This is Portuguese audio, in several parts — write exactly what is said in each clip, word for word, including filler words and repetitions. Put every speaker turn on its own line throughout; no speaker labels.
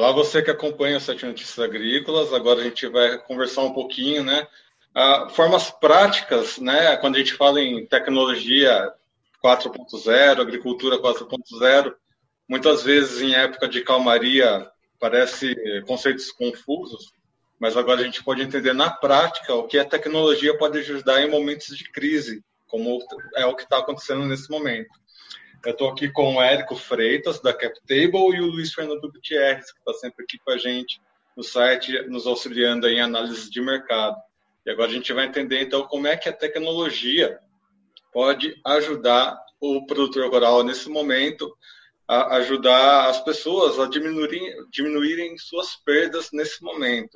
Olá, você que acompanha o Sete Notícias Agrícolas. Agora a gente vai conversar um pouquinho, né? Ah, formas práticas, né? Quando a gente fala em tecnologia quatro ponto zero, agricultura quatro ponto zero, muitas vezes em época de calmaria parece conceitos confusos, mas agora a gente pode entender na prática o que a tecnologia pode ajudar em momentos de crise, como é o que está acontecendo nesse momento. Eu estou aqui com o Érico Freitas, da CapTable, e o Luiz Fernando Gutierrez, que está sempre aqui com a gente no site, nos auxiliando em análise de mercado. E agora a gente vai entender, então, como é que a tecnologia pode ajudar o produtor rural nesse momento, a ajudar as pessoas a diminuírem, diminuírem suas perdas nesse momento.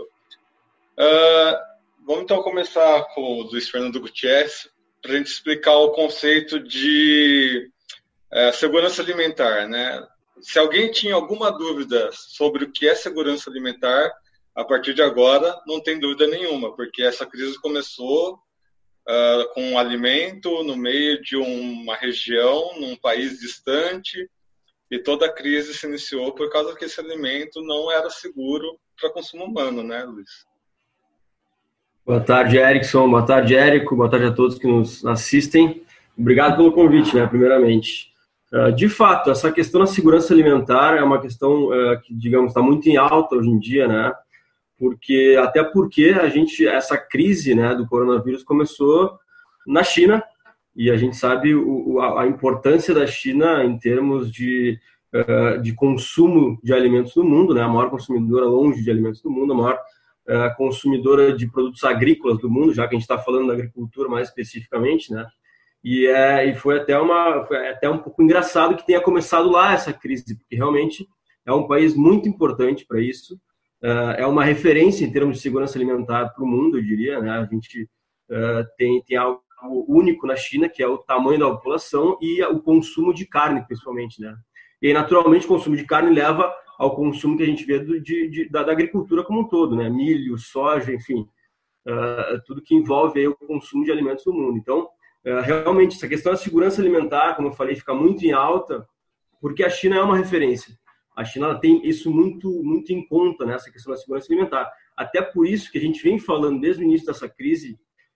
Uh, vamos, então, começar com o Luiz Fernando Gutierrez, para a gente explicar o conceito de É, segurança alimentar, né? Se alguém tinha alguma dúvida sobre o que é segurança alimentar, a partir de agora não tem dúvida nenhuma, porque essa crise começou uh, com um alimento no meio de uma região, num país distante, e toda a crise se iniciou por causa que esse alimento não era seguro para consumo humano, né, Luiz?
Boa tarde, Erickson. Boa tarde, Érico. Boa tarde a todos que nos assistem. Obrigado pelo convite, né, primeiramente. De fato, essa questão da segurança alimentar é uma questão que, digamos, está muito em alta hoje em dia, né? Porque, até porque a gente, essa crise, né, do coronavírus começou na China, e a gente sabe o, a importância da China em termos de, de consumo de alimentos no mundo, né? A maior consumidora longe de alimentos do mundo, a maior consumidora de produtos agrícolas do mundo, já que a gente está falando da agricultura mais especificamente, né? E, é, e foi, até uma, foi até um pouco engraçado que tenha começado lá essa crise, porque realmente é um país muito importante para isso, uh, é uma referência em termos de segurança alimentar para o mundo, eu diria, né? A gente uh, tem, tem algo único na China, que é o tamanho da população e o consumo de carne, principalmente, né? E aí, naturalmente, o consumo de carne leva ao consumo que a gente vê do, de, de, da, da agricultura como um todo, né? Milho, soja, enfim, uh, tudo que envolve aí o consumo de alimentos no mundo. Então, realmente, essa questão da segurança alimentar, como eu falei, fica muito em alta, porque a China é uma referência. A China ela tem isso muito, muito em conta, né, essa questão da segurança alimentar. Até por isso que a gente vem falando desde o início dessa crise,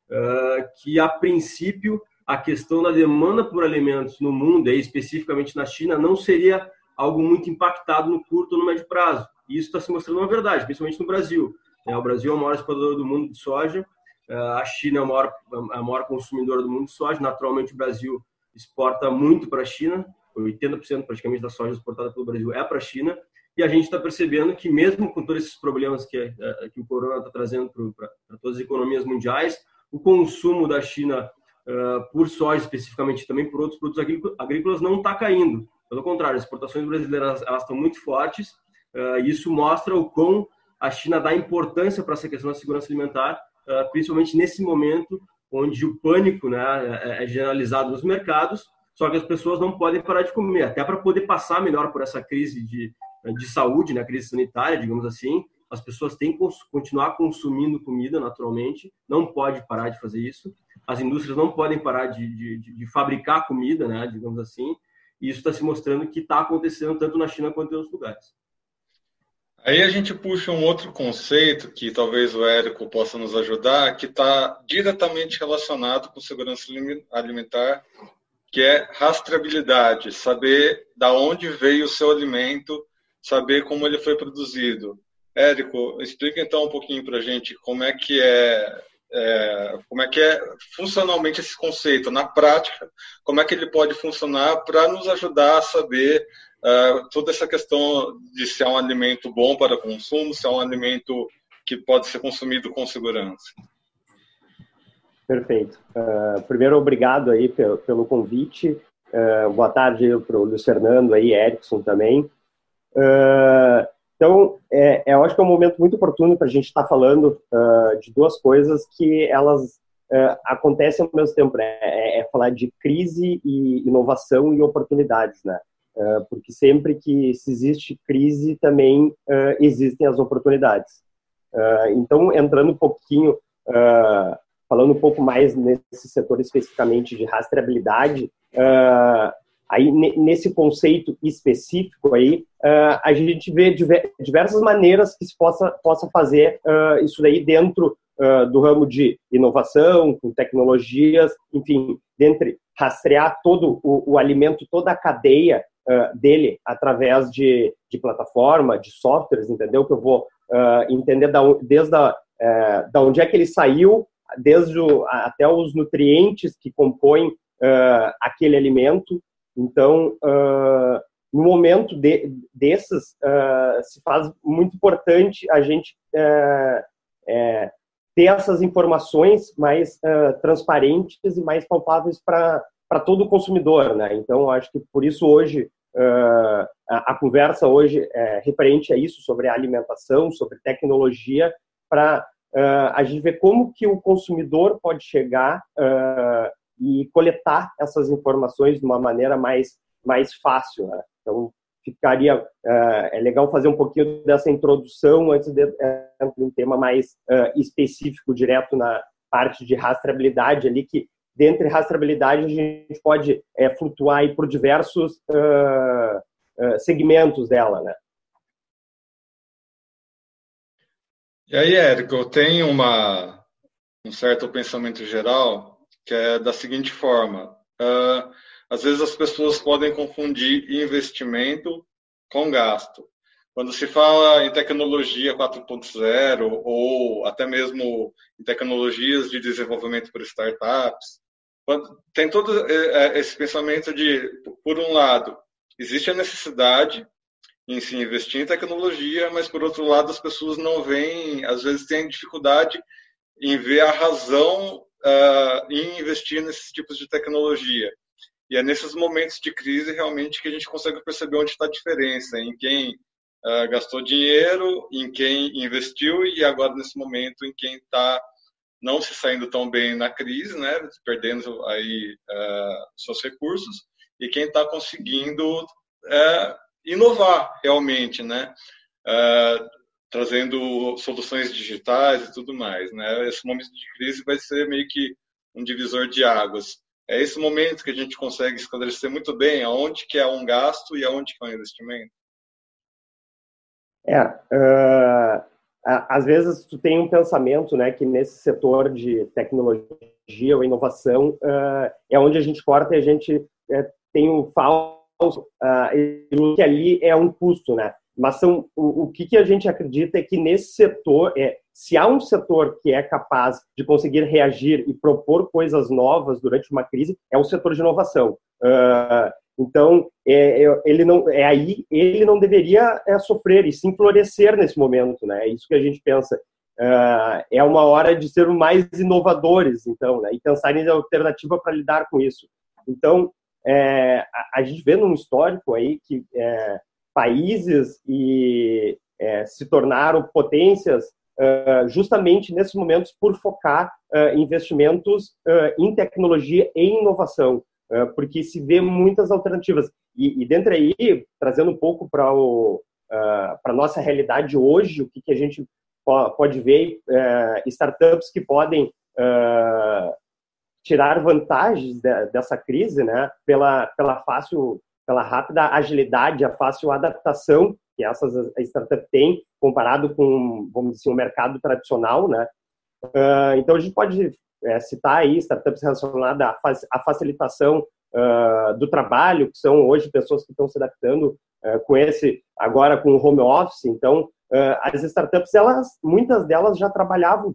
uh, que, a princípio, a questão da demanda por alimentos no mundo, e especificamente na China, não seria algo muito impactado no curto ou no médio prazo. E isso está se mostrando uma verdade, principalmente no Brasil. O Brasil é o maior exportador do mundo de soja, a China é a maior, a maior consumidora do mundo de soja. Naturalmente, o Brasil exporta muito para a China. oitenta por cento praticamente da soja exportada pelo Brasil é para a China. E a gente está percebendo que, mesmo com todos esses problemas que, que o corona está trazendo para todas as economias mundiais, o consumo da China uh, por soja, especificamente, também por outros produtos agrícolas, não está caindo. Pelo contrário, as exportações brasileiras elas estão muito fortes. Uh, e isso mostra o quão a China dá importância para essa questão da segurança alimentar, principalmente nesse momento onde o pânico, né, é generalizado nos mercados, só que as pessoas não podem parar de comer, até para poder passar melhor por essa crise de, de saúde, né, crise sanitária, digamos assim. As pessoas têm que continuar consumindo comida naturalmente, não pode parar de fazer isso. As indústrias não podem parar de, de, de fabricar comida, né, digamos assim, e isso está se mostrando que está acontecendo tanto na China quanto em outros lugares.
Aí a gente puxa um outro conceito que talvez o Érico possa nos ajudar, que está diretamente relacionado com segurança alimentar, que é rastreabilidade, saber da onde veio o seu alimento, saber como ele foi produzido. Érico, explica então um pouquinho para a gente como é que é, é, como é que é funcionalmente esse conceito, na prática, como é que ele pode funcionar para nos ajudar a saber Uh, toda essa questão de se é um alimento bom para consumo, se é um alimento que pode ser consumido com segurança.
Perfeito. Uh, primeiro, obrigado aí pelo, pelo convite. Uh, boa tarde para o Luiz Fernando aí, Erickson também. Uh, então, é, eu acho que é um momento muito oportuno para a gente estar tá falando uh, de duas coisas que elas uh, acontecem ao mesmo tempo, né? É, é falar de crise e inovação e oportunidades, né? Uh, porque sempre que se existe crise, também uh, existem as oportunidades. Uh, então, entrando um pouquinho, uh, falando um pouco mais nesse setor especificamente de rastreabilidade, uh, aí, nesse conceito específico, aí, uh, a gente vê diver, diversas maneiras que se possa, possa fazer uh, isso daí dentro uh, do ramo de inovação, com tecnologias, enfim, dentre rastrear todo o, o alimento, toda a cadeia uh, dele através de, de plataforma, de softwares, entendeu? Que eu vou uh, entender da, desde a, uh, da onde é que ele saiu, desde o, até os nutrientes que compõem uh, aquele alimento. Então, uh, no momento de, desses, uh, se faz muito importante a gente uh, uh, ter essas informações mais uh, transparentes e mais palpáveis para para todo o consumidor, né? Então, acho que por isso hoje, uh, a, a conversa hoje é referente a isso, sobre a alimentação, sobre tecnologia, para uh, a gente ver como que o consumidor pode chegar uh, e coletar essas informações de uma maneira mais, mais fácil, né? Então, ficaria, uh, é legal fazer um pouquinho dessa introdução antes de, uh, de um tema mais uh, específico, direto na parte de rastreabilidade ali, que dentre rastreabilidade, a gente pode é, flutuar aí por diversos uh, uh, segmentos dela, né?
E aí, Érico, eu tenho uma, um certo pensamento geral que é da seguinte forma. Uh, às vezes as pessoas podem confundir investimento com gasto. Quando se fala em tecnologia quatro ponto zero ou até mesmo em tecnologias de desenvolvimento para startups, tem todo esse pensamento de, por um lado, existe a necessidade em se investir em tecnologia, mas, por outro lado, as pessoas não veem, às vezes têm dificuldade em ver a razão uh, em investir nesses tipos de tecnologia. E é nesses momentos de crise, realmente, que a gente consegue perceber onde está a diferença, em quem uh, gastou dinheiro, em quem investiu e agora, nesse momento, em quem está não se saindo tão bem na crise, né, perdendo aí uh, seus recursos, e quem está conseguindo uh, inovar realmente, né, uh, trazendo soluções digitais e tudo mais, né. Esse momento de crise vai ser meio que um divisor de águas. É esse momento que a gente consegue esclarecer muito bem aonde que é um gasto e aonde que é um investimento.
É, uh... Às vezes, tu tem um pensamento, né, que nesse setor de tecnologia ou inovação uh, é onde a gente corta e a gente uh, tem um falso, uh, e que ali é um custo, né? Mas são, o, o que, que a gente acredita é que nesse setor, é, se há um setor que é capaz de conseguir reagir e propor coisas novas durante uma crise, é o setor de inovação. Uh, Então, é, ele não, é aí ele não deveria é, sofrer e sim florescer nesse momento, né? É isso que a gente pensa. Uh, é uma hora de ser mais inovadores, então, né? E pensar em alternativa para lidar com isso. Então, é, a, a gente vê num histórico aí que é, países e, é, se tornaram potências uh, justamente nesses momentos por focar uh, investimentos uh, em tecnologia e inovação. Porque se vê muitas alternativas. E, e dentro aí, trazendo um pouco para uh, a nossa realidade hoje, o que, que a gente pode ver, uh, startups que podem uh, tirar vantagens de, dessa crise, né, pela, pela fácil, pela rápida agilidade, a fácil adaptação que essas startups têm, comparado com, vamos dizer, um mercado tradicional, né. Uh, então, a gente pode É, citar aí startups relacionadas à, fa à facilitação uh, do trabalho, que são hoje pessoas que estão se adaptando uh, com esse, agora com o home office. Então, uh, as startups, elas, muitas delas já trabalhavam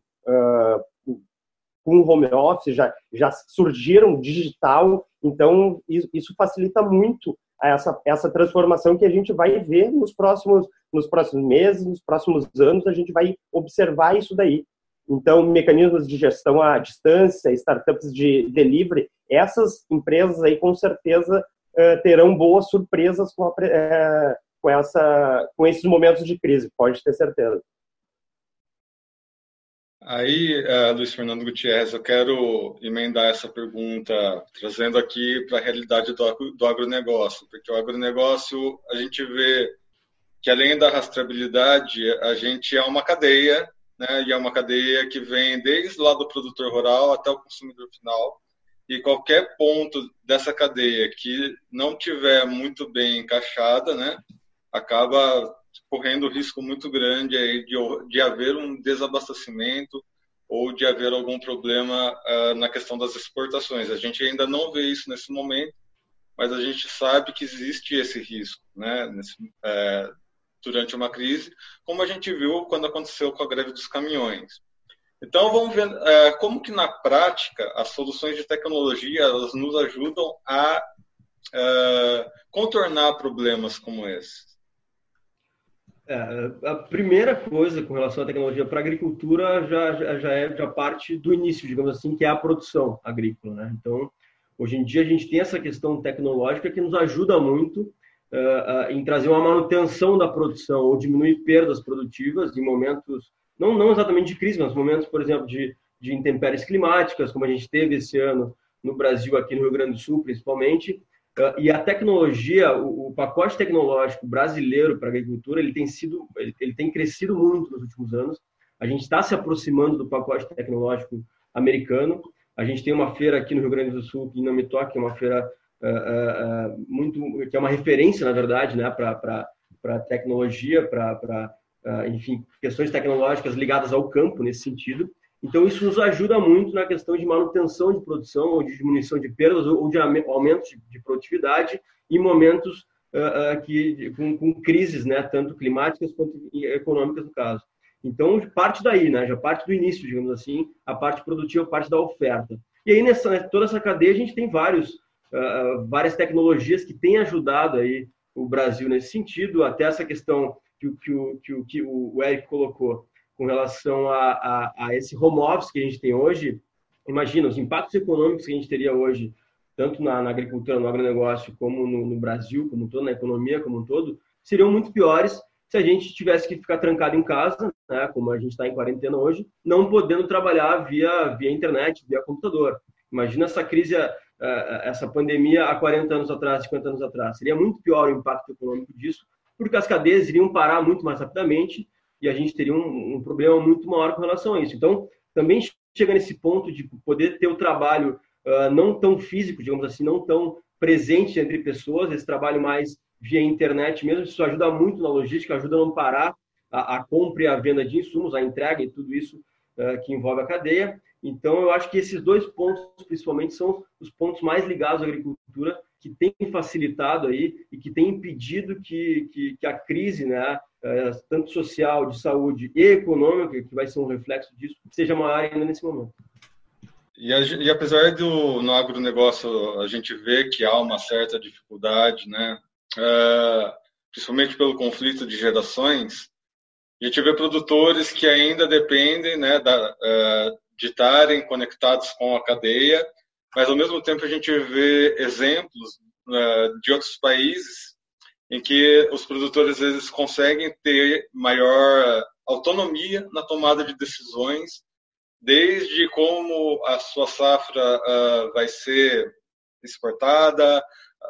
uh, com o home office, já, já surgiram digital, então isso, isso facilita muito essa, essa transformação que a gente vai ver nos próximos, nos próximos meses, nos próximos anos, a gente vai observar isso daí. Então, mecanismos de gestão à distância, startups de delivery, essas empresas aí com certeza uh, terão boas surpresas com, a, uh, com, essa, com esses momentos de crise, pode ter certeza.
Aí, uh, Luiz Fernando Gutierrez, eu quero emendar essa pergunta, trazendo aqui para a realidade do, do agronegócio, porque o agronegócio, a gente vê que além da rastreabilidade, a gente é uma cadeia, né, e é uma cadeia que vem desde lá do produtor rural até o consumidor final. e qualquer ponto dessa cadeia que não tiver muito bem encaixada, né, acaba correndo risco muito grande aí de, de haver um desabastecimento ou de haver algum problema uh, na questão das exportações. A gente ainda não vê isso nesse momento, mas a gente sabe que existe esse risco, né, nesse, é, durante uma crise, como a gente viu quando aconteceu com a greve dos caminhões. Então, vamos ver é, como que, na prática, as soluções de tecnologia elas nos ajudam a é, contornar problemas como esses.
É, a primeira coisa com relação à tecnologia para a agricultura já, já, já é já parte do início, digamos assim, que é a produção agrícola, né? Então, hoje em dia a gente tem essa questão tecnológica que nos ajuda muito uh, uh, em trazer uma manutenção da produção ou diminuir perdas produtivas em momentos, não, não exatamente de crise, mas momentos, por exemplo, de, de intempéries climáticas, como a gente teve esse ano no Brasil, aqui no Rio Grande do Sul, principalmente. Uh, e a tecnologia, o, o pacote tecnológico brasileiro para a agricultura, ele tem sido, ele, ele tem crescido muito nos últimos anos. A gente está se aproximando do pacote tecnológico americano. A gente tem uma feira aqui no Rio Grande do Sul, que não me toca, que é uma feira uh, uh, muito, que é uma referência, na verdade, né, para para tecnologia, para, uh, enfim, questões tecnológicas ligadas ao campo nesse sentido. Então, isso nos ajuda muito na questão de manutenção de produção, ou de diminuição de perdas, ou de aumento de produtividade em momentos uh, uh, que, com, com crises, né, tanto climáticas quanto econômicas, no caso. Então, parte daí, né, já parte do início, digamos assim, a parte produtiva, a parte da oferta. E aí, nessa, toda essa cadeia, a gente tem vários, uh, várias tecnologias que têm ajudado aí o Brasil nesse sentido, até essa questão que, que, o, que, o, que o Eric colocou, com relação a, a, a esse home office que a gente tem hoje. Imagina, os impactos econômicos que a gente teria hoje, tanto na, na agricultura, no agronegócio, como no, no Brasil, como um todo, na economia como um todo, seriam muito piores se a gente tivesse que ficar trancado em casa, né, como a gente está em quarentena hoje, não podendo trabalhar via, via internet, via computador. Imagina essa crise, essa pandemia há quarenta anos atrás, cinquenta anos atrás. Seria muito pior o impacto econômico disso, porque as cadeias iriam parar muito mais rapidamente, e a gente teria um, um problema muito maior com relação a isso. Então, também chega nesse ponto de poder ter o trabalho uh, não tão físico, digamos assim, não tão presente entre pessoas, esse trabalho mais via internet mesmo, isso ajuda muito na logística, ajuda a não parar a, a compra e a venda de insumos, a entrega e tudo isso uh, que envolve a cadeia. Então, eu acho que esses dois pontos, principalmente, são os pontos mais ligados à agricultura, que têm facilitado aí e que têm impedido que, que, que a crise, né, tanto social, de saúde e econômica, que vai ser um reflexo disso, seja maior ainda nesse momento.
E, a, e apesar do no agronegócio a gente vê que há uma certa dificuldade, né, uh, principalmente pelo conflito de gerações, a gente vê produtores que ainda dependem, né, da, uh, de estarem conectados com a cadeia, mas ao mesmo tempo a gente vê exemplos uh, de outros países em que os produtores às vezes conseguem ter maior autonomia na tomada de decisões, desde como a sua safra uh, vai ser exportada,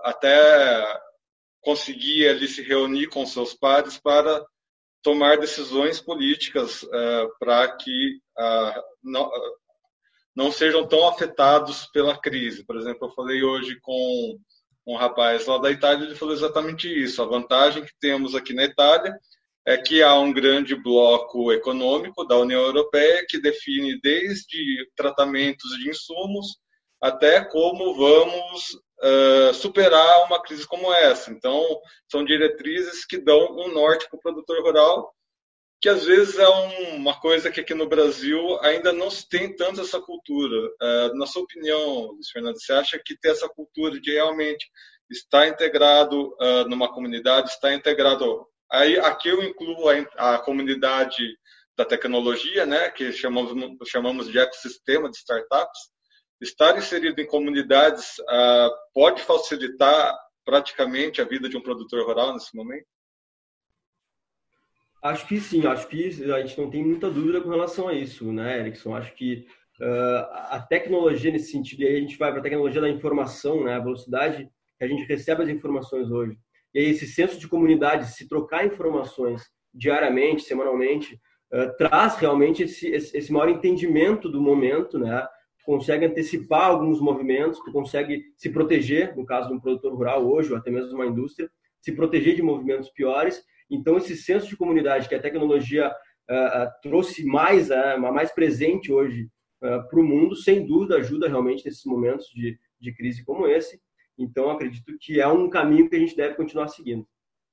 até conseguir ali se reunir com seus pares para tomar decisões políticas uh, para que uh, não, uh, não sejam tão afetados pela crise. Por exemplo, eu falei hoje com um rapaz lá da Itália, ele falou exatamente isso. A vantagem que temos aqui na Itália é que há um grande bloco econômico da União Europeia que define desde tratamentos de insumos até como vamos uh, superar uma crise como essa. Então, são diretrizes que dão um norte para o produtor rural, que às vezes é um, uma coisa que aqui no Brasil ainda não se tem tanto essa cultura. Uh, na sua opinião, Luiz Fernando, você acha que ter essa cultura de realmente estar integrado uh, numa comunidade, estar integrado... Aí, aqui eu incluo a, a comunidade da tecnologia, né, que chamamos, chamamos de ecossistema de startups. Estar inserido em comunidades uh, pode facilitar praticamente a vida de um produtor rural nesse momento?
Acho que sim, acho que a gente não tem muita dúvida com relação a isso, né, Erickson? Acho que uh, a tecnologia nesse sentido, e aí a gente vai para a tecnologia da informação, né, a velocidade que a gente recebe as informações hoje, e aí esse senso de comunidade, se trocar informações diariamente, semanalmente, uh, traz realmente esse, esse, esse maior entendimento do momento, né, consegue antecipar alguns movimentos, tu consegue se proteger, no caso de um produtor rural hoje, ou até mesmo de uma indústria, se proteger de movimentos piores. Então, esse senso de comunidade que a tecnologia uh, uh, trouxe mais, uh, mais presente hoje uh, para o mundo, sem dúvida ajuda realmente nesses momentos de, de crise como esse. Então, acredito que é um caminho que a gente deve continuar seguindo.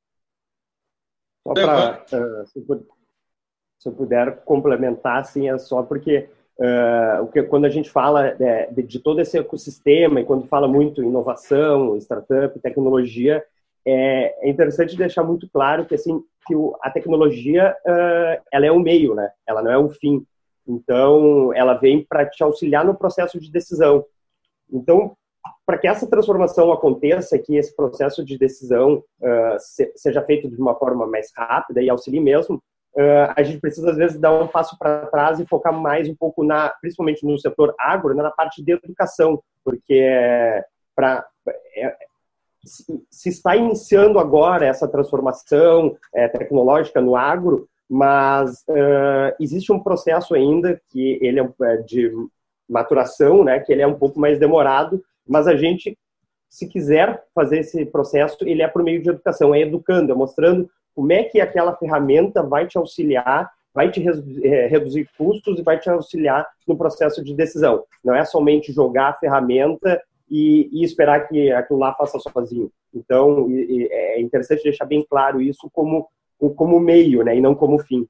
Só para, uh, se, se eu puder complementar, assim, é só porque uh, o que, quando a gente fala de, de todo esse ecossistema e quando fala muito em inovação, startup, tecnologia, é, é interessante deixar muito claro que, assim, que o, a tecnologia uh, ela é um meio, né? Ela não é um fim. Então, ela vem para te auxiliar no processo de decisão. Então, para que essa transformação aconteça, que esse processo de decisão uh, se, seja feito de uma forma mais rápida e auxilie mesmo, uh, a gente precisa, às vezes, dar um passo para trás e focar mais um pouco, na, principalmente no setor agro, né, na parte de educação, porque é, pra, é, se, se está iniciando agora essa transformação é, tecnológica no agro, mas uh, existe um processo ainda que ele é de maturação, né, que ele é um pouco mais demorado, mas a gente, se quiser fazer esse processo, ele é por meio de educação, é educando, é mostrando como é que aquela ferramenta vai te auxiliar, vai te reduzir custos e vai te auxiliar no processo de decisão. Não é somente jogar a ferramenta e, e esperar que aquilo lá faça sozinho. Então, é interessante deixar bem claro isso como, como meio, né, e não como fim.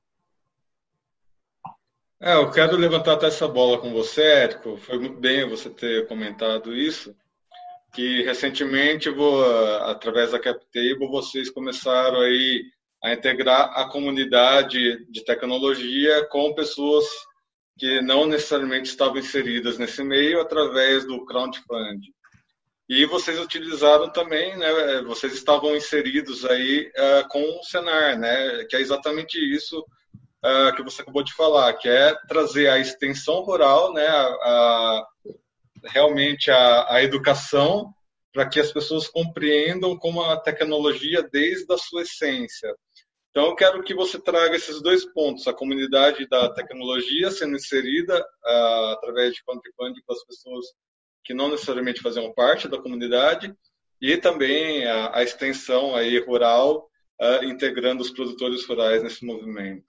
É, eu quero levantar até essa bola com você, Érico. Foi muito bem você ter comentado isso, que recentemente, vou, através da CapTable, vocês começaram aí a integrar a comunidade de tecnologia com pessoas que não necessariamente estavam inseridas nesse meio através do crowdfunding. E vocês utilizaram também, né, vocês estavam inseridos aí uh, com o Senar, né, que é exatamente isso Uh, que você acabou de falar, que é trazer a extensão rural, né, a, a, realmente a, a educação, para que as pessoas compreendam como a tecnologia desde a sua essência. Então, eu quero que você traga esses dois pontos, a comunidade da tecnologia sendo inserida uh, através de crowdfunding para as pessoas que não necessariamente faziam parte da comunidade, e também a, a extensão aí rural, uh, integrando os produtores rurais nesse movimento.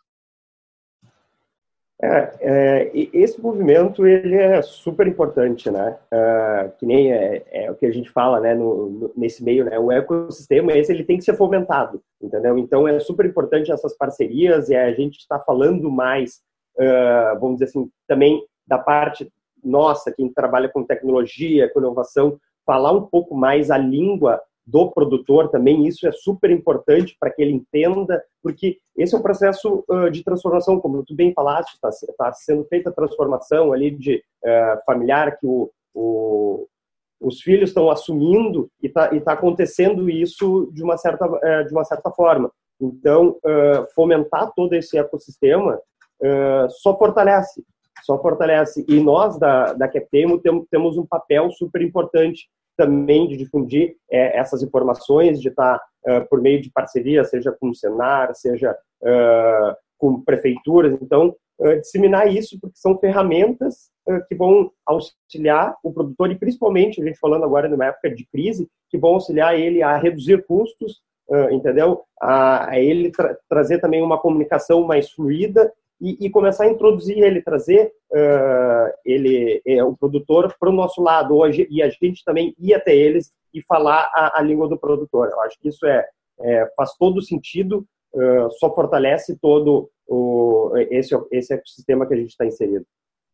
É, é, esse movimento ele é super importante, né? É, que nem é, é o que a gente fala, né? No, no, nesse meio, né? O ecossistema esse ele tem que ser fomentado, entendeu? Então é super importante essas parcerias e a gente está falando mais, uh, vamos dizer assim, também da parte nossa, quem trabalha com tecnologia, com inovação, falar um pouco mais a língua do produtor também, isso é super importante para que ele entenda, porque esse é um processo uh, de transformação, como tu bem falaste, está tá sendo feita a transformação ali de uh, familiar, que o, o, os filhos estão assumindo e está tá acontecendo isso de uma certa, uh, de uma certa forma. Então, uh, fomentar todo esse ecossistema uh, só fortalece, só fortalece. E nós, da, da CapTable, tem, temos um papel super importante também de difundir é, essas informações, de estar uh, por meio de parceria, seja com o Senar, seja uh, com prefeituras. Então, uh, disseminar isso, porque são ferramentas uh, que vão auxiliar o produtor, e principalmente, a gente falando agora numa época de crise, que vão auxiliar ele a reduzir custos, uh, entendeu? A, a ele tra trazer também uma comunicação mais fluida, E, e começar a introduzir ele, trazer uh, ele, é, o produtor para o nosso lado, hoje, e a gente também ir até eles e falar a, a língua do produtor. Eu acho que isso é, é, faz todo sentido, uh, só fortalece todo o, esse, esse ecossistema que a gente está inserido.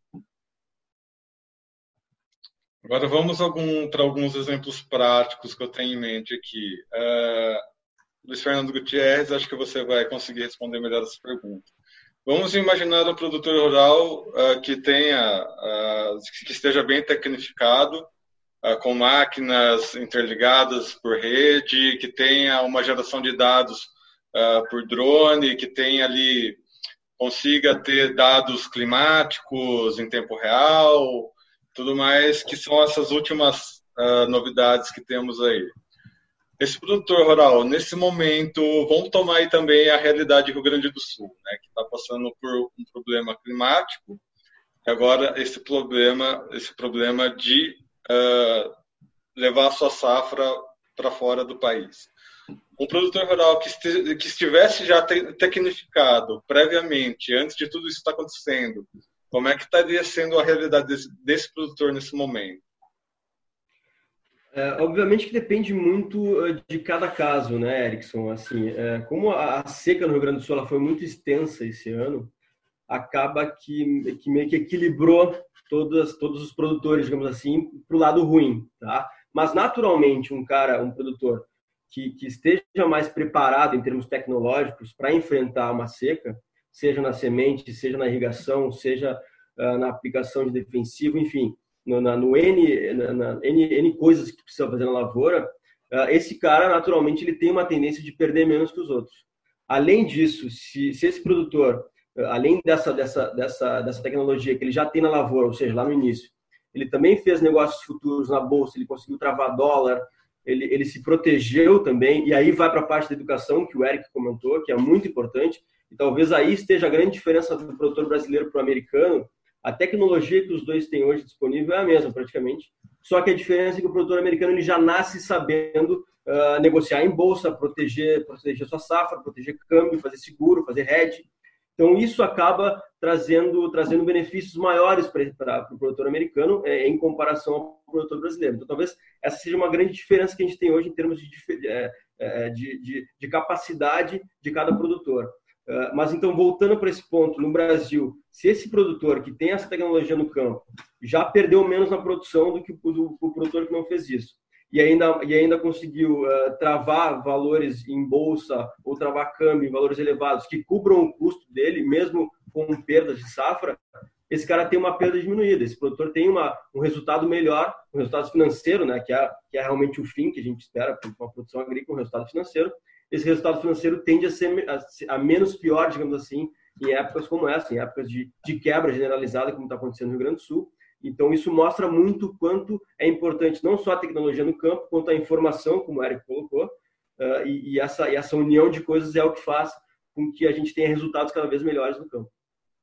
Agora vamos algum, para alguns exemplos práticos que eu tenho em mente aqui. Uh, Luiz Fernando Gutierrez, acho que você vai conseguir responder melhor essa pergunta. Vamos imaginar um produtor rural uh, que tenha, uh, que esteja bem tecnificado, uh, com máquinas interligadas por rede, que tenha uma geração de dados uh, por drone, que tenha ali, consiga ter dados climáticos em tempo real, tudo mais, que são essas últimas uh, novidades que temos aí. Esse produtor rural, nesse momento, vamos tomar aí também a realidade do Rio Grande do Sul, né, que está passando por um problema climático. agora esse problema, esse problema de uh, levar a sua safra para fora do país. Um produtor rural que, este, que estivesse já te, tecnificado previamente, antes de tudo isso estar acontecendo, como é que estaria sendo a realidade desse, desse produtor nesse momento?
É, obviamente que depende muito de cada caso, né, Erickson? Assim, é, como a, a seca no Rio Grande do Sul ela foi muito extensa esse ano, acaba que, que meio que equilibrou todas, todos os produtores, digamos assim, para o lado ruim, tá? Mas, naturalmente, um cara, um produtor que, que esteja mais preparado em termos tecnológicos para enfrentar uma seca, seja na semente, seja na irrigação, seja uh, na aplicação de defensivo, enfim, no, na, no N, na, na, N, N coisas que precisa fazer na lavoura, uh, esse cara, naturalmente, ele tem uma tendência de perder menos que os outros. Além disso, se, se esse produtor, uh, além dessa, dessa, dessa, dessa tecnologia que ele já tem na lavoura, ou seja, lá no início, ele também fez negócios futuros na bolsa, ele conseguiu travar dólar, ele, ele se protegeu também, e aí vai para a parte da educação, que o Eric comentou, que é muito importante, e talvez aí esteja a grande diferença do produtor brasileiro para o americano. A tecnologia que os dois têm hoje disponível é a mesma, praticamente, só que a diferença é que o produtor americano ele já nasce sabendo uh, negociar em bolsa, proteger, proteger sua safra, proteger câmbio, fazer seguro, fazer hedge. Então, isso acaba trazendo, trazendo benefícios maiores para o produtor americano é, em comparação ao produtor brasileiro. Então, talvez essa seja uma grande diferença que a gente tem hoje em termos de, de, de, de capacidade de cada produtor. Mas, então, voltando para esse ponto, no Brasil, se esse produtor que tem essa tecnologia no campo já perdeu menos na produção do que o, do, o produtor que não fez isso, e ainda, e ainda conseguiu uh, travar valores em bolsa ou travar câmbio em valores elevados que cubram o custo dele, mesmo com perdas de safra, esse cara tem uma perda diminuída, esse produtor tem uma, um resultado melhor, um resultado financeiro, né, que, é, que é realmente o fim que a gente espera para uma produção agrícola, um resultado financeiro. Esse resultado financeiro tende a ser a, a menos pior, digamos assim, em épocas como essa, em épocas de, de quebra generalizada, como está acontecendo no Rio Grande do Sul. Então, isso mostra muito o quanto é importante não só a tecnologia no campo, quanto a informação, como o Eric colocou, uh, e, e, essa, e essa união de coisas é o que faz com que a gente tenha resultados cada vez melhores no campo.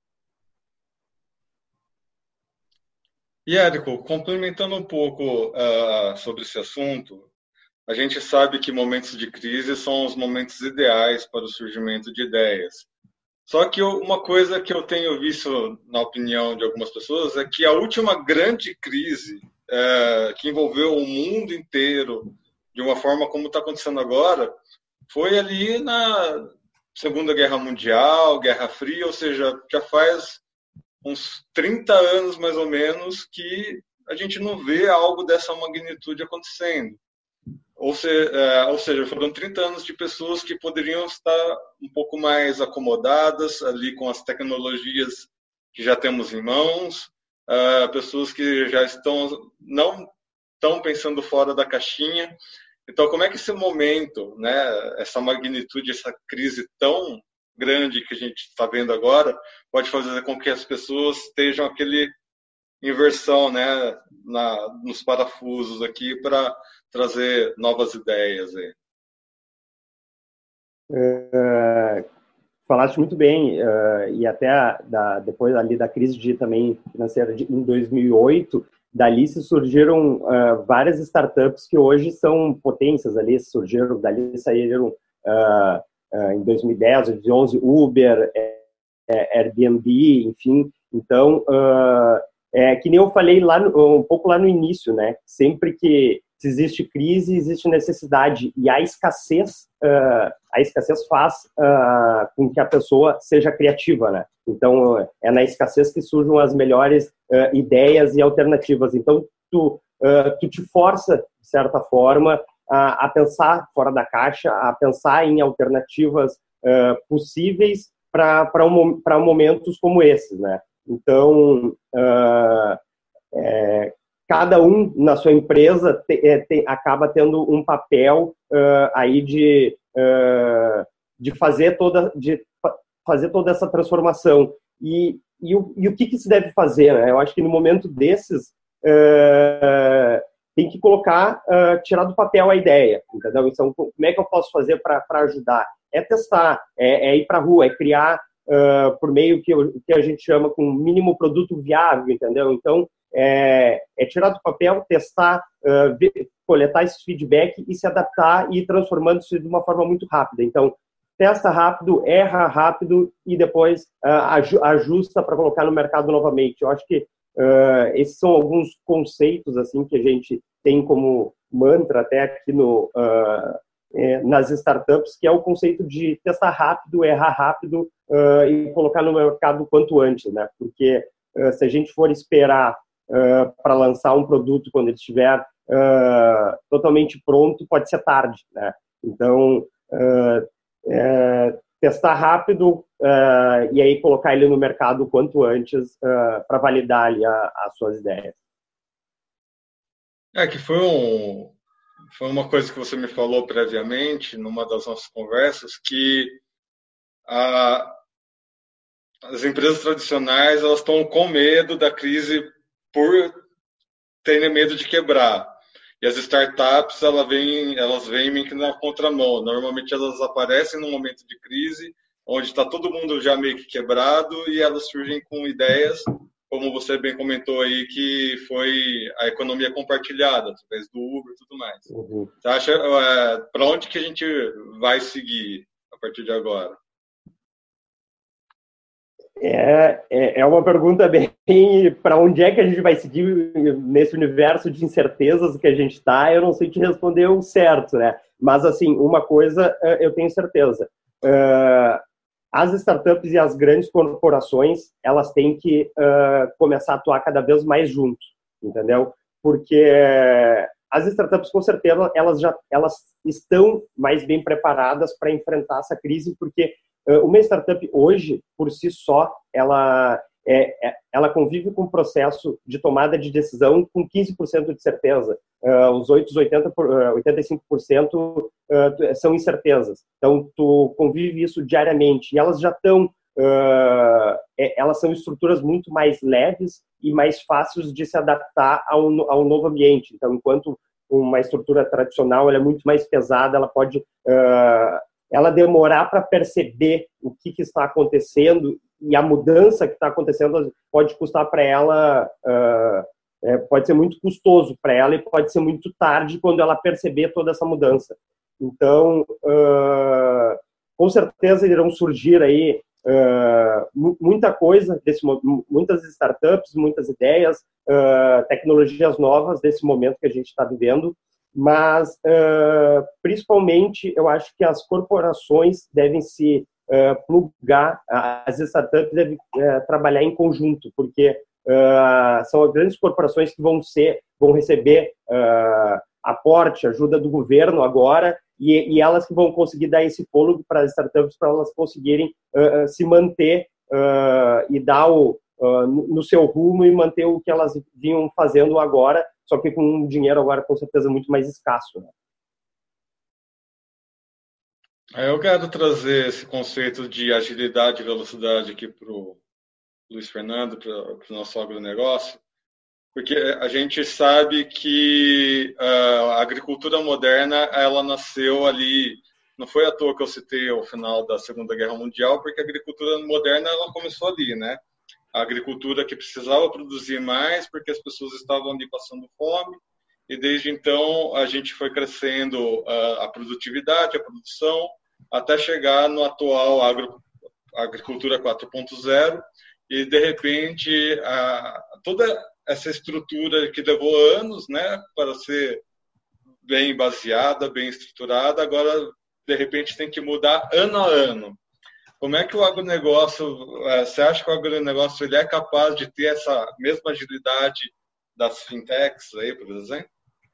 E, Érico, complementando um pouco uh, sobre esse assunto, a gente sabe que momentos de crise são os momentos ideais para o surgimento de ideias. Só que uma coisa que eu tenho visto, na opinião de algumas pessoas, é que a última grande crise é, que envolveu o mundo inteiro, de uma forma como está acontecendo agora, foi ali na Segunda Guerra Mundial, Guerra Fria, ou seja, já faz uns trinta anos, mais ou menos, que a gente não vê algo dessa magnitude acontecendo. Ou, se, é, ou seja, foram trinta anos de pessoas que poderiam estar um pouco mais acomodadas ali com as tecnologias que já temos em mãos, uh, pessoas que já estão não estão pensando fora da caixinha. Então, como é que esse momento, né, essa magnitude, essa crise tão grande que a gente está vendo agora, pode fazer com que as pessoas estejam aquele inversão, né, na, nos parafusos aqui para trazer novas ideias aí.
Uh, falaste muito bem, uh, e até a, da, depois ali da crise de, também financeira de, em dois mil e oito, dali se surgiram uh, várias startups que hoje são potências, ali surgiram, dali saíram uh, uh, em dois mil e dez, dois mil e onze, Uber, é, Airbnb, enfim. Então, uh, é que nem eu falei lá no, um pouco lá no início, né? Sempre que se existe crise, existe necessidade, e a escassez, uh, a escassez faz uh, com que a pessoa seja criativa, né? Então, é na escassez que surgem as melhores uh, ideias e alternativas. Então, tu, uh, tu te força, de certa forma, a, a pensar fora da caixa, a pensar em alternativas uh, possíveis para um, para momentos como esses, né? Então, uh, é, cada um na sua empresa te, é, te, acaba tendo um papel uh, aí de, uh, de, fazer toda, de fazer toda essa transformação. E, e, o, e o que, que se deve fazer, né? Eu acho que no momento desses uh, tem que colocar, uh, tirar do papel a ideia, entendeu? Então, como é que eu posso fazer para ajudar? É testar, é, é ir para a rua, é criar uh, por meio que, que a gente chama com mínimo produto viável, entendeu? Então, é, é tirar do papel, testar, uh, ver, coletar esse feedback e se adaptar e ir transformando isso de uma forma muito rápida. Então, testa rápido, erra rápido e depois uh, ajusta para colocar no mercado novamente. Eu acho que uh, esses são alguns conceitos assim que a gente tem como mantra até aqui no, uh, é, nas startups, que é o conceito de testar rápido, errar rápido uh, e colocar no mercado o quanto antes, né? Porque uh, se a gente for esperar uh, para lançar um produto quando ele estiver uh, totalmente pronto, pode ser tarde, né? Então, uh, É, testar rápido uh, e aí colocar ele no mercado o quanto antes uh, para validar ali a, as suas ideias.
É que foi, um, foi uma coisa que você me falou previamente, numa das nossas conversas, que a, as empresas tradicionais elas estão com medo da crise por terem medo de quebrar. E as startups, elas vêm, elas vêm meio que na contramão. Normalmente elas aparecem num momento de crise, onde está todo mundo já meio que quebrado, e elas surgem com ideias, como você bem comentou aí, que foi a economia compartilhada, através do Uber e tudo mais. Uhum. Você acha, é, para onde que a gente vai seguir a partir de agora?
É, é, é uma pergunta bem para onde é que a gente vai seguir nesse universo de incertezas que a gente está. Eu não sei te responder o certo, né? Mas, assim, uma coisa eu tenho certeza. Uh, as startups e as grandes corporações, elas têm que uh, começar a atuar cada vez mais juntos, entendeu? Porque as startups, com certeza, elas já elas estão mais bem preparadas para enfrentar essa crise, porque uma startup hoje, por si só, ela, é, ela convive com um processo de tomada de decisão com quinze por cento de certeza. Uh, os outros oitenta por cento, uh, oitenta e cinco por cento uh, são incertezas. Então, tu convive isso diariamente. E elas já estão... Uh, elas são estruturas muito mais leves e mais fáceis de se adaptar ao, ao novo ambiente. Então, enquanto uma estrutura tradicional ela é muito mais pesada, ela pode... Uh, ela demorar para perceber o que, que está acontecendo e a mudança que está acontecendo pode custar para ela, uh, é, pode ser muito custoso para ela e pode ser muito tarde quando ela perceber toda essa mudança. Então, uh, com certeza irão surgir aí uh, muita coisa, desse, muitas startups, muitas ideias, uh, tecnologias novas desse momento que a gente está vivendo. Mas, uh, principalmente, eu acho que as corporações devem se uh, plugar, as startups devem uh, trabalhar em conjunto, porque uh, são as grandes corporações que vão, ser, vão receber uh, aporte, ajuda do governo agora, e, e elas que vão conseguir dar esse fôlego para as startups, para elas conseguirem uh, se manter uh, e dar o, uh, no seu rumo e manter o que elas vinham fazendo agora, só que com um dinheiro agora com certeza muito mais escasso, né?
Eu quero trazer esse conceito de agilidade e velocidade aqui para o Luiz Fernando, para o nosso agronegócio, porque a gente sabe que a agricultura moderna, ela nasceu ali, não foi à toa que eu citei ao final da Segunda Guerra Mundial, porque a agricultura moderna, ela começou ali, né? A agricultura que precisava produzir mais porque as pessoas estavam ali passando fome, e desde então a gente foi crescendo a, a produtividade, a produção, até chegar no atual agro, agricultura quatro ponto zero, e de repente a, toda essa estrutura que levou anos, né, para ser bem baseada, bem estruturada, agora de repente tem que mudar ano a ano. Como é que o agronegócio, você acha que o agronegócio ele é capaz de ter essa mesma agilidade das fintechs aí, por exemplo?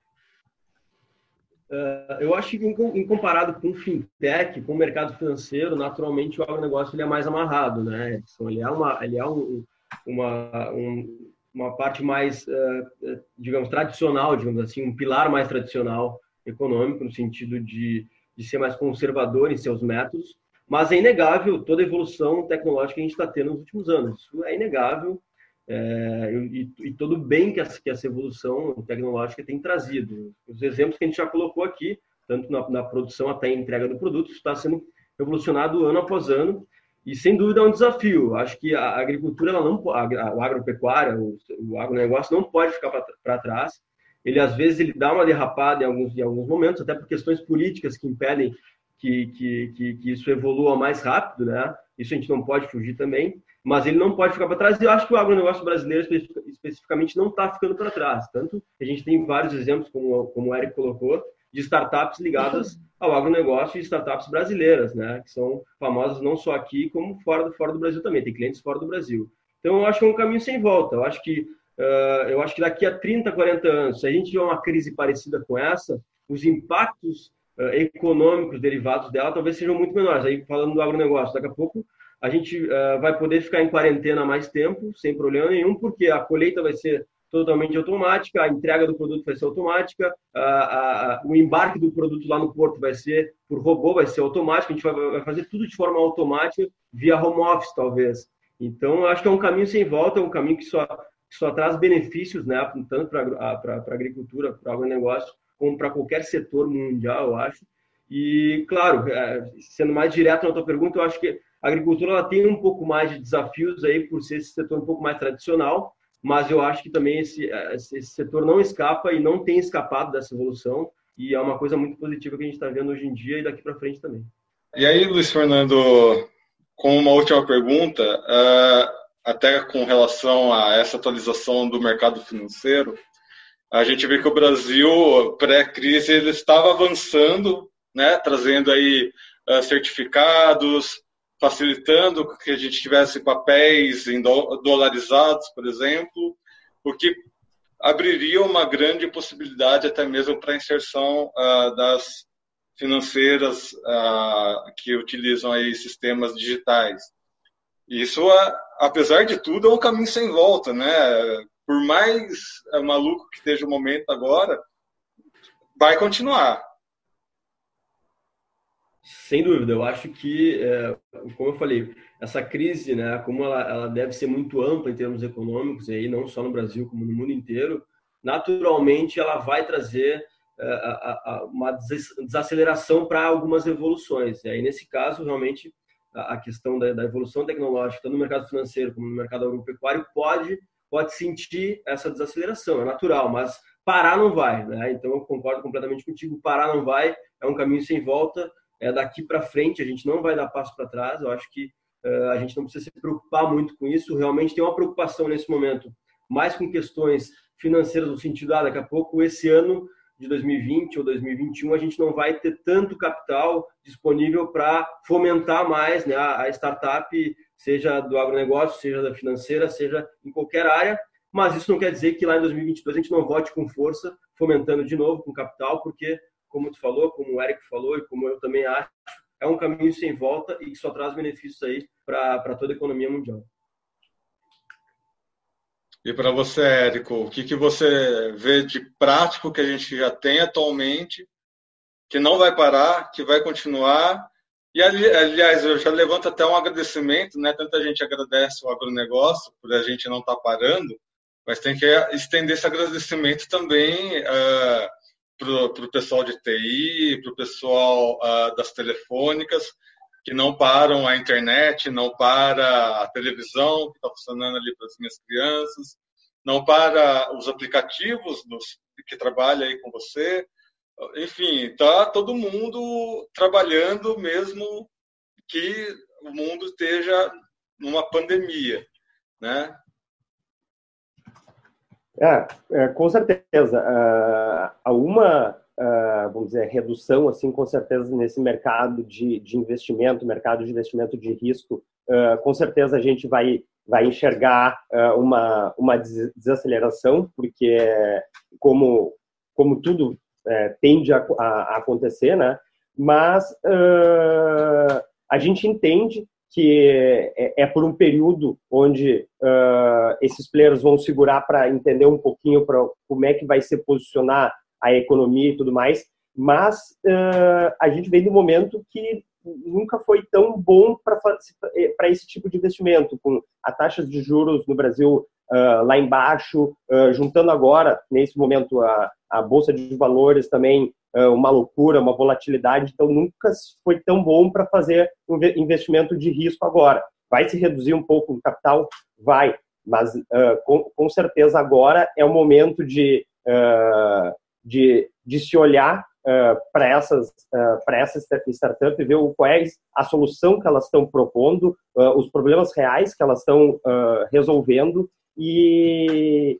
Uh, eu acho que em comparado com fintech, com o mercado financeiro, naturalmente o agronegócio ele é mais amarrado, né, Edson? Ele é uma, ele é um, uma, um, uma parte mais, uh, digamos, tradicional, digamos assim, um pilar mais tradicional econômico, no sentido de, de ser mais conservador em seus métodos. Mas é inegável toda a evolução tecnológica que a gente está tendo nos últimos anos. Isso é inegável, é, e, e todo o bem que essa, que essa evolução tecnológica tem trazido. Os exemplos que a gente já colocou aqui, tanto na, na produção até a entrega do produto, está sendo evolucionado ano após ano. E, sem dúvida, é um desafio. Acho que a agricultura, ela não, a, a agropecuária, o, o agronegócio não pode ficar para trás. Ele, às vezes, ele dá uma derrapada em alguns, em alguns momentos, até por questões políticas que impedem que, que, que, que isso evolua mais rápido, né? Isso a gente não pode fugir também, mas ele não pode ficar para trás. E eu acho que o agronegócio brasileiro, especificamente, não está ficando para trás. Tanto que a gente tem vários exemplos, como, como o Eric colocou, de startups ligadas ao agronegócio e startups brasileiras, né? Que são famosas não só aqui, como fora do, fora do Brasil também. Tem clientes fora do Brasil. Então, eu acho que é um caminho sem volta. Eu acho que Uh, eu acho que daqui a trinta, quarenta anos, se a gente tiver uma crise parecida com essa, os impactos uh, econômicos derivados dela talvez sejam muito menores. Aí, falando do agronegócio, daqui a pouco a gente uh, vai poder ficar em quarentena mais tempo, sem problema nenhum, porque a colheita vai ser totalmente automática, a entrega do produto vai ser automática, uh, uh, uh, o embarque do produto lá no porto vai ser por robô, vai ser automático, a gente vai, vai fazer tudo de forma automática, via home office, talvez. Então, eu acho que é um caminho sem volta, é um caminho que só que só traz benefícios, né, tanto para a agricultura, para o agronegócio, como para qualquer setor mundial, eu acho. E, claro, sendo mais direto na tua pergunta, eu acho que a agricultura ela tem um pouco mais de desafios aí por ser esse setor um pouco mais tradicional, mas eu acho que também esse, esse setor não escapa e não tem escapado dessa evolução, e é uma coisa muito positiva que a gente está vendo hoje em dia e daqui para frente também.
E aí, Luiz Fernando, com uma última pergunta, uh... até com relação a essa atualização do mercado financeiro, a gente vê que o Brasil, pré-crise, ele estava avançando, né, trazendo aí uh, certificados, facilitando que a gente tivesse papéis em do, dolarizados, por exemplo, o que abriria uma grande possibilidade até mesmo para a inserção uh, das financeiras uh, que utilizam aí sistemas digitais. Isso, apesar de tudo, é um caminho sem volta, né? Por mais maluco que esteja o momento agora, vai continuar.
Sem dúvida, eu acho que, é, como eu falei, essa crise, né, como ela, ela deve ser muito ampla em termos econômicos, e aí não só no Brasil, como no mundo inteiro, naturalmente ela vai trazer é, a, a, uma desaceleração para algumas evoluções. E aí, nesse caso, realmente, a questão da, da evolução tecnológica, tanto no mercado financeiro como no mercado agropecuário, pode, pode sentir essa desaceleração, é natural, mas parar não vai, né? Então eu concordo completamente contigo, parar não vai, é um caminho sem volta, é daqui para frente, a gente não vai dar passo para trás, eu acho que uh, a gente não precisa se preocupar muito com isso, realmente tem uma preocupação nesse momento, mais com questões financeiras, no sentido, ah, daqui a pouco, esse ano de dois mil e vinte ou dois mil e vinte e um, a gente não vai ter tanto capital disponível para fomentar mais, né, a startup, seja do agronegócio, seja da financeira, seja em qualquer área, mas isso não quer dizer que lá em dois mil e vinte e dois a gente não volte com força, fomentando de novo com capital, porque, como tu falou, como o Eric falou e como eu também acho, é um caminho sem volta e que só traz benefícios aí para toda a economia mundial.
E para você, Érico, o que, que você vê de prático que a gente já tem atualmente, que não vai parar, que vai continuar? E, aliás, eu já levanto até um agradecimento, né? Tanta gente agradece o agronegócio por a gente não estar parando, mas tem que estender esse agradecimento também uh, para o pessoal de T I, para o pessoal uh, das telefônicas, que não param a internet, não para a televisão, que está funcionando ali para as minhas crianças, não para os aplicativos dos, que trabalham aí com você. Enfim, está todo mundo trabalhando mesmo que o mundo esteja numa pandemia, né?
É, é com certeza. Uh, há uma... Uh, vamos dizer, redução, assim, com certeza, nesse mercado de, de investimento, mercado de investimento de risco, uh, com certeza a gente vai, vai enxergar uh, uma, uma desaceleração, porque como, como tudo uh, tende a, a acontecer, né? Mas uh, a gente entende que é, é por um período onde uh, esses players vão segurar para entender um pouquinho para como é que vai se posicionar a economia e tudo mais, mas uh, a gente vem de um momento que nunca foi tão bom para esse tipo de investimento, com a taxa de juros no Brasil uh, lá embaixo, uh, juntando agora, nesse momento, a, a Bolsa de Valores também uma loucura, uma volatilidade, então nunca foi tão bom para fazer um investimento de risco agora. Vai se reduzir um pouco o capital? Vai, mas uh, com, com certeza agora é o momento de, uh, de, de se olhar uh, para essas, uh, para essas startups e ver qual é a solução que elas estão propondo, uh, os problemas reais que elas estão uh, resolvendo e,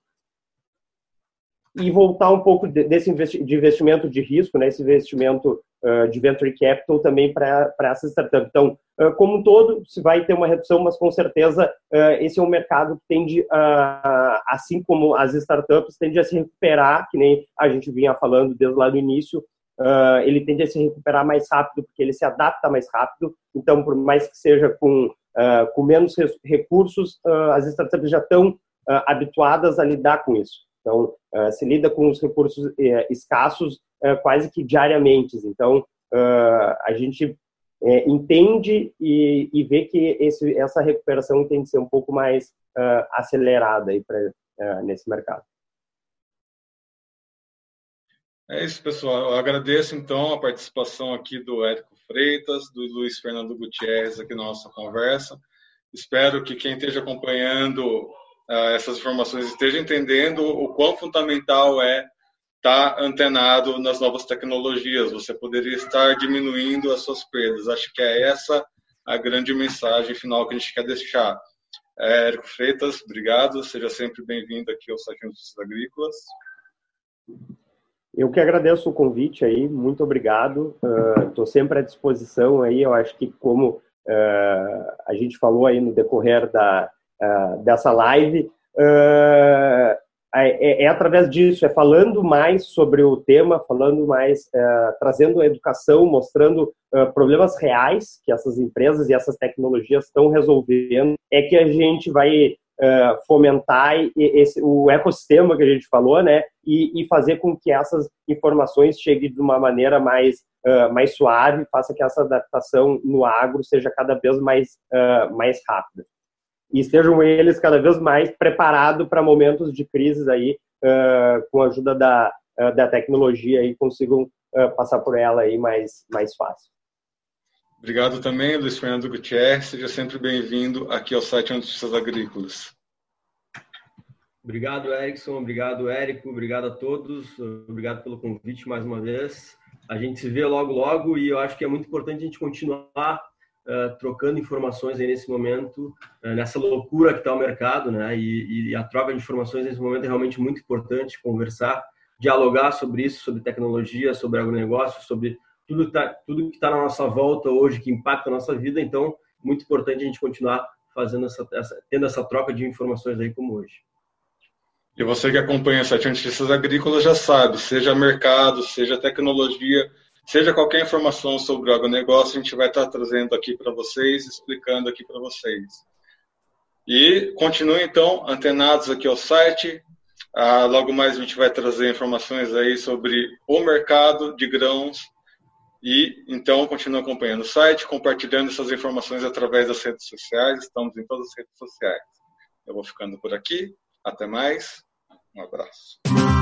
e voltar um pouco desse investi- de investimento de risco, né, esse investimento uh, de venture capital também para essas startups. Então, uh, como um todo, se vai ter uma redução, mas com certeza uh, esse é um mercado que tende, a, assim como as startups, tende a se recuperar, que nem a gente vinha falando desde lá no início, uh, ele tende a se recuperar mais rápido, porque ele se adapta mais rápido. Então, por mais que seja com, uh, com menos recursos, uh, as startups já estão uh, habituadas a lidar com isso. Então, uh, se lida com os recursos uh, escassos uh, quase que diariamente. Então, uh, a gente uh, entende e, e vê que esse, essa recuperação tem de ser um pouco mais uh, acelerada aí pra, uh, nesse mercado.
É isso, pessoal. Eu agradeço, então, a participação aqui do Érico Freitas, do Luiz Fernando Gutierrez aqui na nossa conversa. Espero que quem esteja acompanhando essas informações esteja entendendo o quão fundamental é estar antenado nas novas tecnologias. Você poderia estar diminuindo as suas perdas. Acho que é essa a grande mensagem final que a gente quer deixar. É, Érico Freitas, obrigado. Seja sempre bem-vindo aqui ao site Notícias Agrícolas.
Eu que agradeço o convite aí. Muito obrigado. Estou uh, sempre à disposição aí. Eu acho que como uh, a gente falou aí no decorrer da Uh, dessa live, uh, é, é através disso, é falando mais sobre o tema, falando mais, uh, trazendo a educação, mostrando uh, problemas reais que essas empresas e essas tecnologias estão resolvendo, é que a gente vai uh, fomentar esse, o ecossistema que a gente falou, né, e, e fazer com que essas informações cheguem de uma maneira mais Uh, mais suave, faça que essa adaptação no agro seja cada vez mais, uh, mais rápida. E estejam eles cada vez mais preparados para momentos de crises aí, uh, com a ajuda da, uh, da tecnologia e consigam uh, passar por ela aí mais, mais fácil.
Obrigado também, Luiz Fernando Gutierrez. Seja sempre bem-vindo aqui ao site Notícias Agrícolas.
Obrigado, Erickson. Obrigado, Érico. Obrigado a todos. Obrigado pelo convite mais uma vez. A gente se vê logo, logo, e eu acho que é muito importante a gente continuar Uh, trocando informações aí nesse momento, uh, nessa loucura que está o mercado, né? E, e a troca de informações nesse momento é realmente muito importante, conversar, dialogar sobre isso, sobre tecnologia, sobre agronegócio, sobre tudo que tá, tudo que está na nossa volta hoje, que impacta a nossa vida. Então, muito importante a gente continuar fazendo essa, essa, tendo essa troca de informações aí como hoje.
E você que acompanha o site Notícias Agrícolas já sabe, seja mercado, seja tecnologia, seja qualquer informação sobre o agronegócio, a gente vai estar trazendo aqui para vocês, explicando aqui para vocês. E continuem, então, antenados aqui ao site. Ah, logo mais a gente vai trazer informações aí sobre o mercado de grãos. E, então, continue acompanhando o site, compartilhando essas informações através das redes sociais. Estamos em todas as redes sociais. Eu vou ficando por aqui. Até mais. Um abraço.